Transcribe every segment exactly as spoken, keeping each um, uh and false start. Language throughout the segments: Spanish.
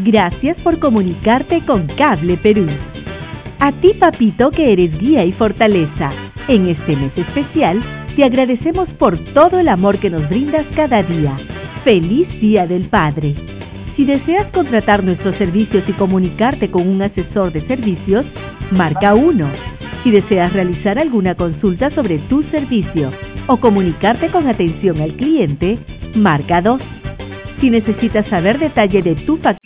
Gracias por comunicarte con Cable Perú. A ti, papito, que eres guía y fortaleza, en este mes especial, te agradecemos por todo el amor que nos brindas cada día. ¡Feliz Día del Padre! Si deseas contratar nuestros servicios y comunicarte con un asesor de servicios, marca uno. Si deseas realizar alguna consulta sobre tu servicio o comunicarte con atención al cliente, marca dos. Si necesitas saber detalle de tu factura,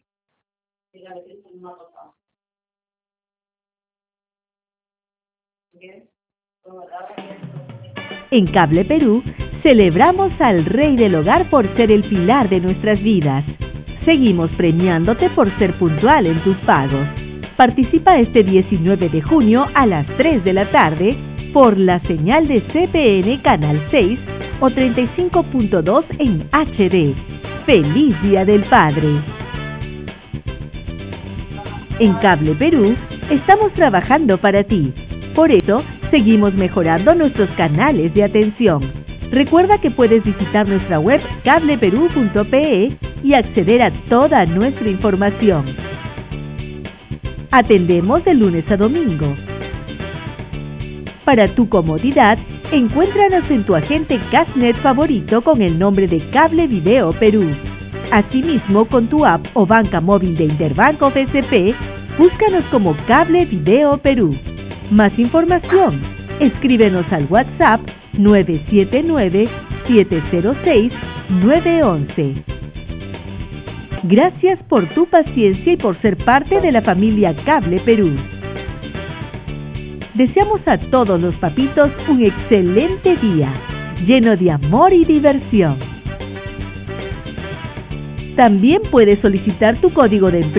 en Cable Perú, celebramos al Rey del Hogar por ser el pilar de nuestras vidas. Seguimos premiándote por ser puntual en tus pagos. Participa este diecinueve de junio a las tres de la tarde por la señal de C P N Canal seis o treinta y cinco punto dos en H D. ¡Feliz Día del Padre! En Cable Perú, estamos trabajando para ti. Por eso, seguimos mejorando nuestros canales de atención. Recuerda que puedes visitar nuestra web cable perú punto pe y acceder a toda nuestra información. Atendemos de lunes a domingo. Para tu comodidad, encuéntranos en tu agente Cashnet favorito con el nombre de Cable Video Perú. Asimismo, con tu app o banca móvil de Interbanco B C P, búscanos como Cable Video Perú. Más información, escríbenos al WhatsApp nueve siete nueve, siete cero seis, nueve uno uno. Gracias por tu paciencia y por ser parte de la familia Cable Perú. Deseamos a todos los papitos un excelente día, lleno de amor y diversión. También puedes solicitar tu código de empresa